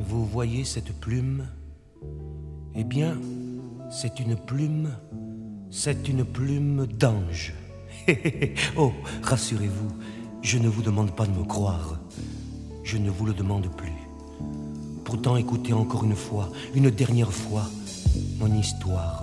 Vous voyez cette plume? Eh bien, c'est une plume d'ange. Oh, rassurez-vous, je ne vous demande pas de me croire. Je ne vous le demande plus. Pourtant, écoutez encore une fois, une dernière fois, mon histoire.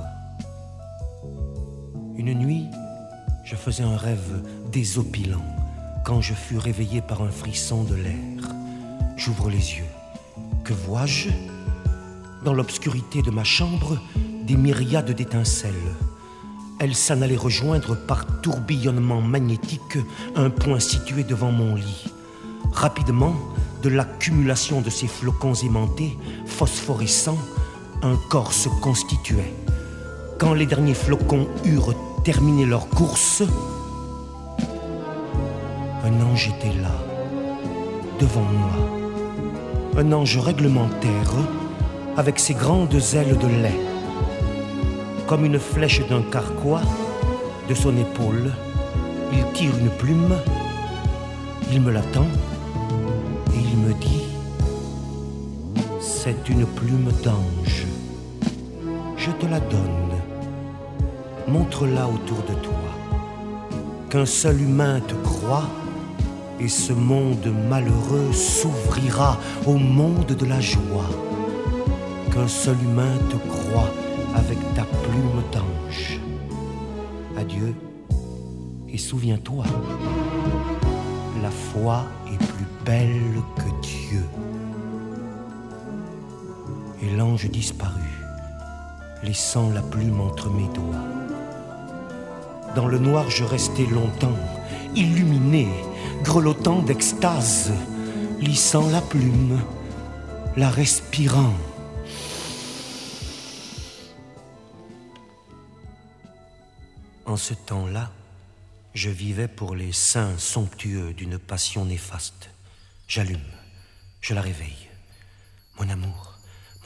Une nuit, je faisais un rêve désopilant quand je fus réveillé par un frisson de l'air. J'ouvre les yeux. Que vois-je? Dans l'obscurité de ma chambre, des myriades d'étincelles. Elles s'en allaient rejoindre par tourbillonnement magnétique un point situé devant mon lit. Rapidement, de l'accumulation de ces flocons aimantés, phosphorescents, un corps se constituait. Quand les derniers flocons eurent terminé leur course, un ange était là, devant moi. Un ange réglementaire, avec ses grandes ailes de lait. Comme une flèche d'un carquois, de son épaule, il tire une plume, il me la tend, et il me dit: c'est une plume d'ange. Je te la donne. Montre-la autour de toi. Qu'un seul humain te croie, et ce monde malheureux s'ouvrira au monde de la joie. Qu'un seul humain te croie avec ta plume d'ange. Adieu, et souviens-toi, la foi est plus belle que Dieu. Et l'ange disparut, laissant la plume entre mes doigts. Dans le noir, je restai longtemps, illuminé, grelottant d'extase, lissant la plume, la respirant. En ce temps-là, je vivais pour les seins somptueux d'une passion néfaste. J'allume, je la réveille. Mon amour,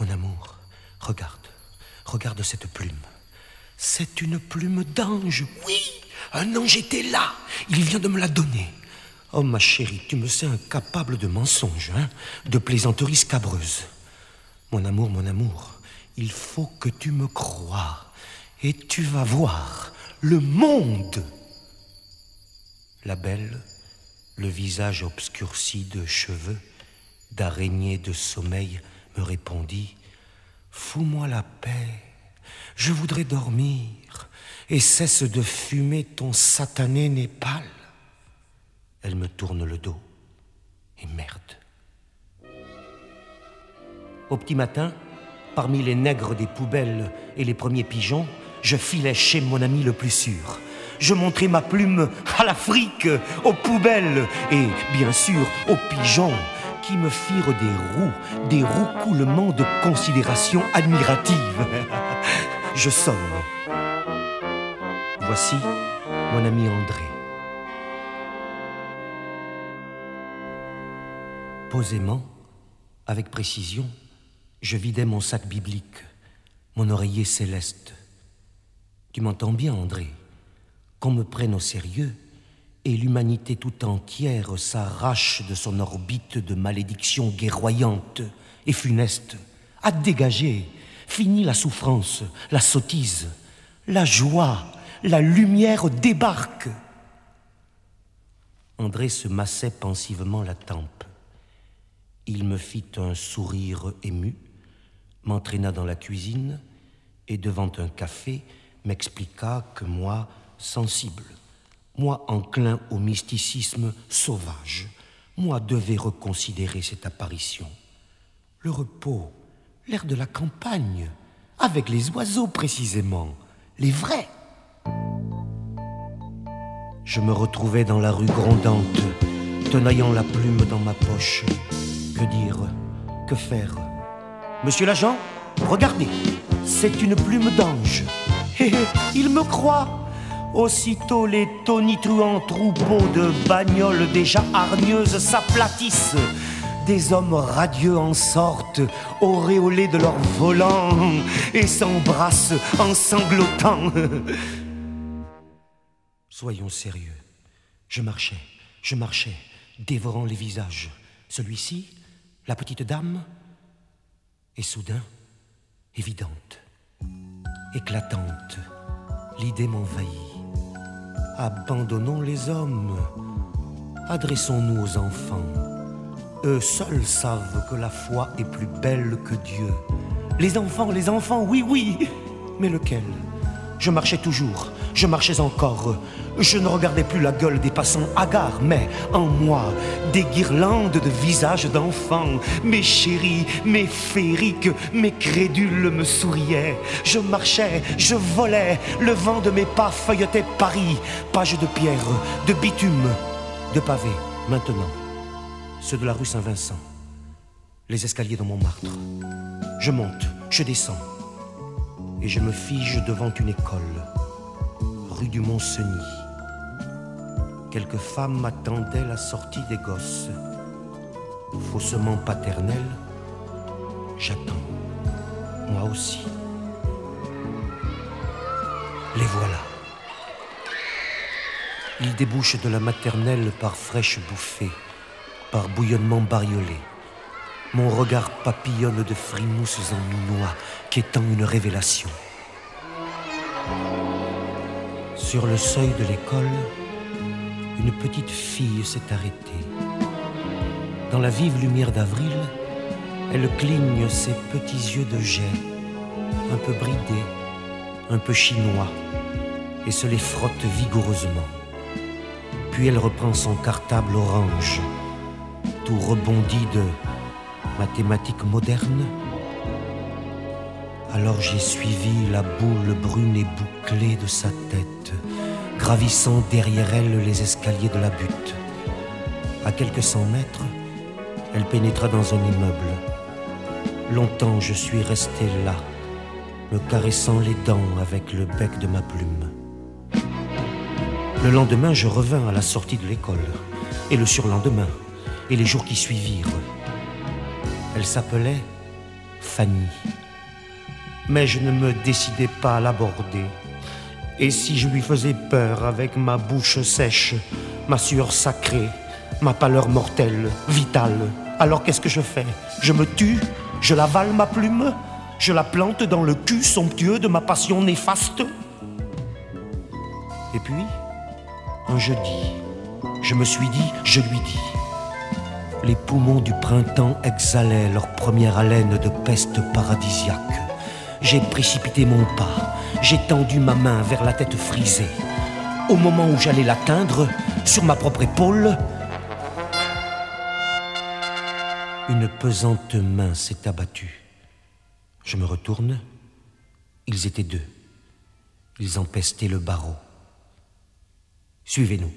regarde cette plume. C'est une plume d'ange, oui, un ange était là, il vient de me la donner. Oh ma chérie, tu me sais incapable de mensonges, hein, de plaisanteries scabreuses. Mon amour, il faut que tu me croies, et tu vas voir le monde. La belle, le visage obscurci de cheveux, d'araignée de sommeil, me répondit: fous-moi la paix, je voudrais dormir, et cesse de fumer ton satané Népal. Elle me tourne le dos, et merde. Au petit matin, parmi les nègres des poubelles et les premiers pigeons, je filais chez mon ami le plus sûr. Je montrais ma plume à l'Afrique, aux poubelles et, bien sûr, aux pigeons qui me firent des roucoulements de considération admirative. Je sonne. Voici mon ami André. Posément, avec précision, je vidais mon sac biblique, mon oreiller céleste. Tu m'entends bien, André? Qu'on me prenne au sérieux et l'humanité tout entière s'arrache de son orbite de malédiction guerroyante et funeste. À dégager, fini la souffrance, la sottise, la joie, la lumière débarque. André se massait pensivement la tempe. Il me fit un sourire ému, m'entraîna dans la cuisine et devant un café m'expliqua que moi, sensible, moi enclin au mysticisme sauvage, moi devais reconsidérer cette apparition. Le repos, l'air de la campagne, avec les oiseaux précisément, les vrais. Je me retrouvais dans la rue grondante, tenaillant la plume dans ma poche. Que dire? Que faire? Monsieur l'agent, regardez, c'est une plume d'ange. Hé hé, il me croit. Aussitôt les tonitruants troupeaux de bagnoles déjà hargneuses s'aplatissent. Des hommes radieux en sortent, auréolés de leur volant, et s'embrassent en sanglotant. Soyons sérieux. Je marchais, dévorant les visages. Celui-ci, la petite dame, Et soudain, évidente, éclatante, l'idée m'envahit. Abandonnons les hommes, adressons-nous aux enfants. Eux seuls savent que la foi est plus belle que Dieu. Les enfants, oui, oui. Mais lequel? Je marchais toujours, je marchais encore. Je ne regardais plus la gueule des passants hagards, mais en moi, des guirlandes de visages d'enfants. Mes chéris, mes féeriques, mes crédules me souriaient. Je marchais, je volais, le vent de mes pas feuilletait Paris. Pages de pierre, de bitume, de pavés, maintenant. Ceux de la rue Saint-Vincent, les escaliers de Montmartre. Je monte, je descends, et je me fige devant une école, rue du Mont-Cenis. Quelques femmes attendaient la sortie des gosses. Faussement paternel, j'attends, moi aussi. Les voilà. Ils débouchent de la maternelle par fraîche bouffée, par bouillonnement bariolé. Mon regard papillonne de frimousses en minois, qu'étend une révélation. Sur le seuil de l'école, une petite fille s'est arrêtée. Dans la vive lumière d'avril, elle cligne ses petits yeux de jet, un peu bridés, un peu chinois, et se les frotte vigoureusement. Puis elle reprend son cartable orange, tout rebondi de mathématiques modernes. Alors j'ai suivi la boule brune et bouclée de sa tête, gravissant derrière elle les escaliers de la butte. À quelques 100 mètres, elle pénétra dans un immeuble. Longtemps je suis resté là, me caressant les dents avec le bec de ma plume. Le lendemain, je revins à la sortie de l'école, et le surlendemain, et les jours qui suivirent. Elle s'appelait Fanny. Mais je ne me décidais pas à l'aborder. Et si je lui faisais peur avec ma bouche sèche, ma sueur sacrée, ma pâleur mortelle, vitale, alors qu'est-ce que je fais? Je me tue? Je l'avale ma plume? Je la plante dans le cul somptueux de ma passion néfaste? Et puis, un jeudi, je me suis dit, je lui dis. Les poumons du printemps exhalaient leur première haleine de peste paradisiaque. J'ai précipité mon pas, j'ai tendu ma main vers la tête frisée. Au moment où j'allais l'atteindre, sur ma propre épaule, une pesante main s'est abattue. Je me retourne, ils étaient deux. Ils empestaient le barreau. Suivez-nous.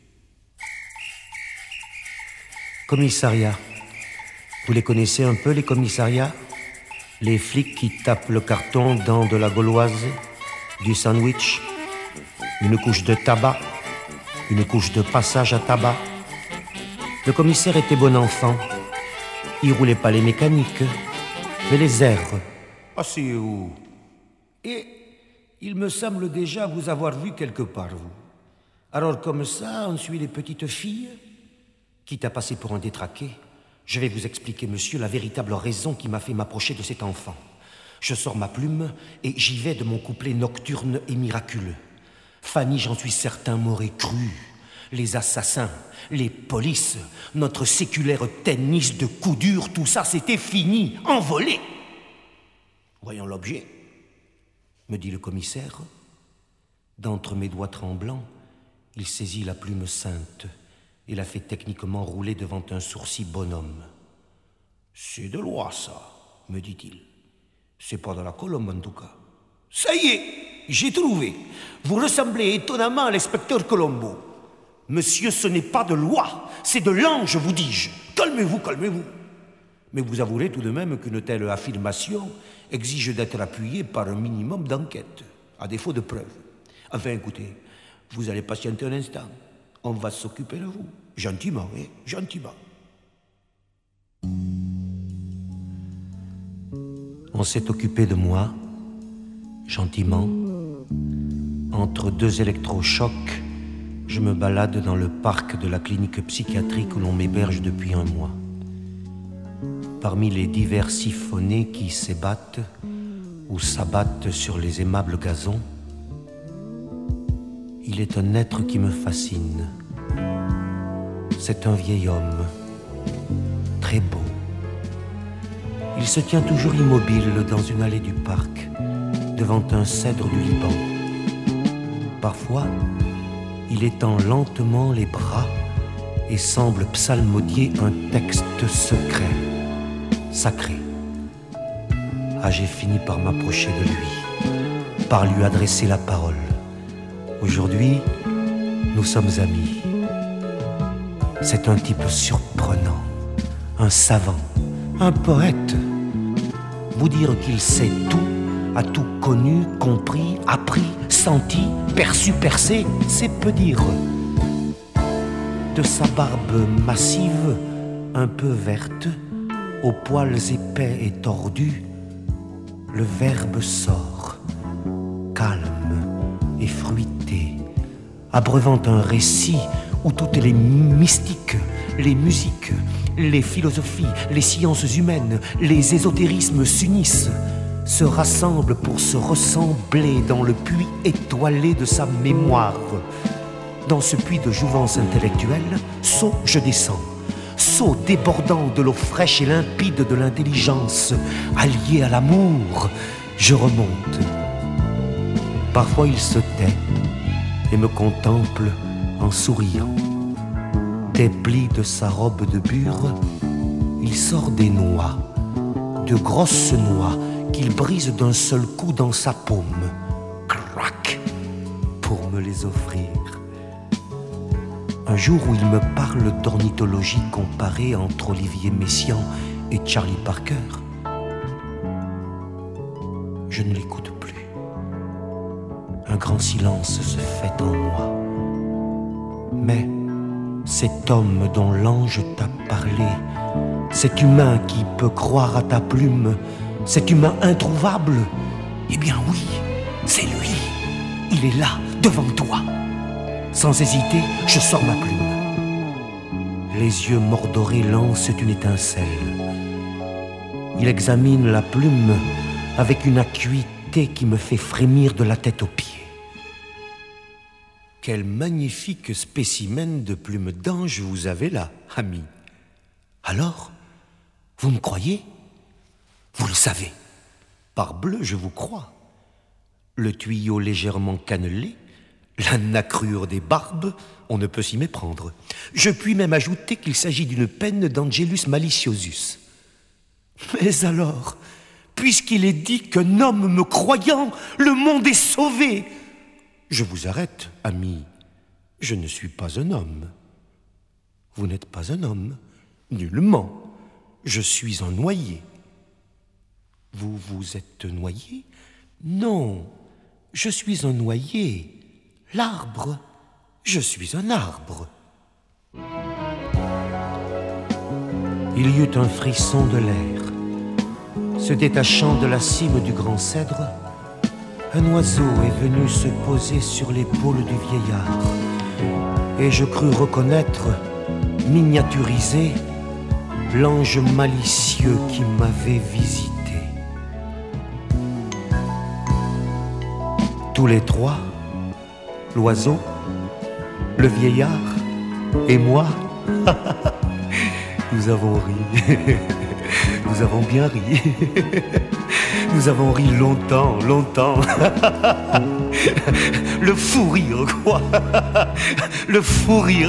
Commissariat. Vous les connaissez un peu, les commissariats? Les flics qui tapent le carton dans de la gauloise, du sandwich, une couche de tabac, une couche de passage à tabac. Le commissaire était bon enfant. Il roulait pas les mécaniques, mais les airs. Ah, c'est où? Et il me semble déjà vous avoir vu quelque part, vous. Alors comme ça, on suit les petites filles? Quitte à passer pour un détraqué, je vais vous expliquer, monsieur, la véritable raison qui m'a fait m'approcher de cet enfant. Je sors ma plume et j'y vais de mon couplet nocturne et miraculeux. Fanny, j'en suis certain, m'aurait cru. Les assassins, les polices, notre séculaire tennis de coups durs, tout ça, c'était fini, envolé. Voyons l'objet, me dit le commissaire. D'entre mes doigts tremblants, il saisit la plume sainte et la fait techniquement rouler devant un sourcil bonhomme. « C'est de loi, ça, me dit-il. C'est pas dans la colombe, en tout cas. »« Ça y est, j'ai trouvé. Vous ressemblez étonnamment à l'inspecteur Colombo. Monsieur, ce n'est pas de loi, c'est de l'ange, vous dis-je. Calmez-vous, calmez-vous. Mais vous avouerez tout de même qu'une telle affirmation exige d'être appuyée par un minimum d'enquête, à défaut de preuves. Enfin, écoutez, vous allez patienter un instant. On va s'occuper de vous. Gentiment, oui, gentiment. On s'est occupé de moi, gentiment. Entre deux électrochocs, je me balade dans le parc de la clinique psychiatrique où l'on m'héberge depuis un mois. Parmi les divers siphonnés qui s'ébattent ou s'abattent sur les aimables gazons, il est un être qui me fascine. C'est un vieil homme, très beau. Il se tient toujours immobile dans une allée du parc, devant un cèdre du Liban. Parfois, il étend lentement les bras et semble psalmodier un texte secret, sacré. Ah, j'ai fini par m'approcher de lui, par lui adresser la parole. Aujourd'hui, nous sommes amis. C'est un type surprenant, un savant, un poète. Vous dire qu'il sait tout, a tout connu, compris, appris, senti, perçu, percé, c'est peu dire. De sa barbe massive, un peu verte, aux poils épais et tordus, le verbe sort, calme et fruité, abreuvant un récit où toutes les mystiques, les musiques, les philosophies, les sciences humaines, les ésotérismes s'unissent, se rassemblent pour se ressembler dans le puits étoilé de sa mémoire. Dans ce puits de jouvence intellectuelle, saut je descends, saut débordant de l'eau fraîche et limpide de l'intelligence, allié à l'amour, je remonte. Parfois il se tait et me contemple en souriant. Des plis de sa robe de bure, il sort des noix, de grosses noix qu'il brise d'un seul coup dans sa paume, crac, pour me les offrir. Un jour où il me parle d'ornithologie comparée entre Olivier Messiaen et Charlie Parker, je ne l'écoute plus. Un grand silence se fait en moi. Mais cet homme dont l'ange t'a parlé, cet humain qui peut croire à ta plume, cet humain introuvable, eh bien oui, c'est lui. Il est là, devant toi. Sans hésiter, je sors ma plume. Les yeux mordorés lancent une étincelle. Il examine la plume avec une acuité qui me fait frémir de la tête aux pieds. Quel magnifique spécimen de plume d'ange vous avez là, ami. Alors, vous me croyez? Vous le savez. Parbleu, je vous crois. Le tuyau légèrement cannelé, la nacrure des barbes, on ne peut s'y méprendre. Je puis même ajouter qu'il s'agit d'une peine d'Angelus Maliciosus. Mais alors, puisqu'il est dit qu'un homme me croyant, le monde est sauvé. Je vous arrête, ami. Je ne suis pas un homme. Vous n'êtes pas un homme, nullement. Je suis un noyer. Vous, vous êtes noyé? Non, je suis un noyer. L'arbre, je suis un arbre. Il y eut un frisson de l'air. Se détachant de la cime du grand cèdre, un oiseau est venu se poser sur l'épaule du vieillard, et je crus reconnaître, miniaturisé, l'ange malicieux qui m'avait visité. Tous les trois, l'oiseau, le vieillard et moi, nous avons ri. Nous avons bien ri. Nous avons ri longtemps, longtemps. Le fou rire, quoi. Le fou rire.